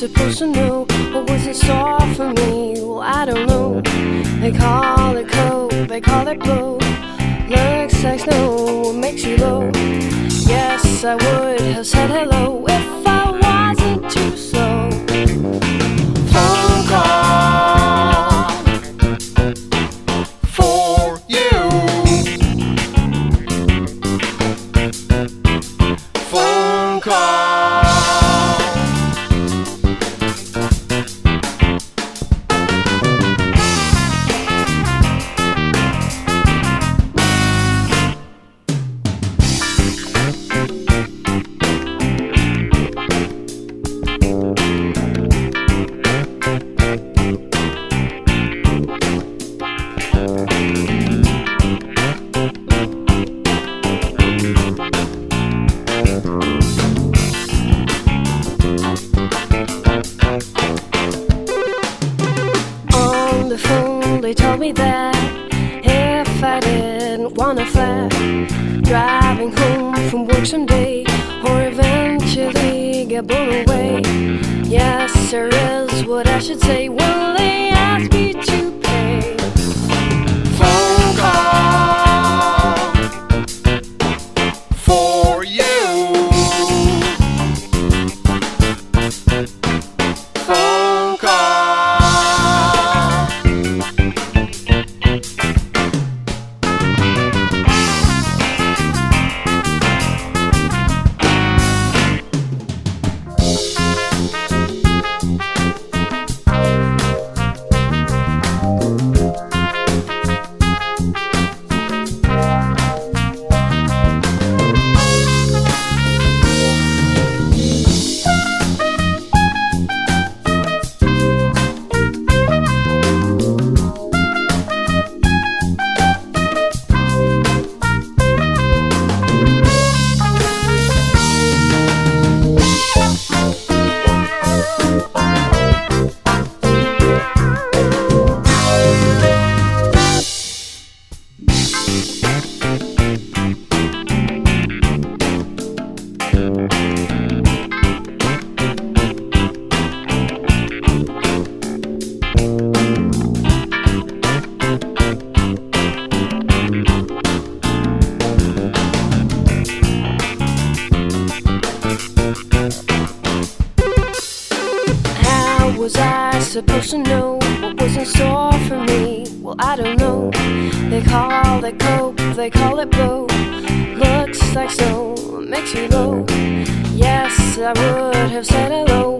supposed to know what was in store for me? Well, I don't know. They call it coke, they call it blow. Looks like snow, what makes you low? Yes, I would have said hello if I wasn't too slow. Phone call for you. Phone call. They told me that if I didn't wanna fly, driving home from work someday, or eventually get blown away. Yes, there is what I should say when they ask me to pay. Phone call for you. Phone call. Was I supposed to know what was in store for me? Well, I don't know. They call it coke, they call it blow. Looks like snow, makes you low. Yes, I would have said hello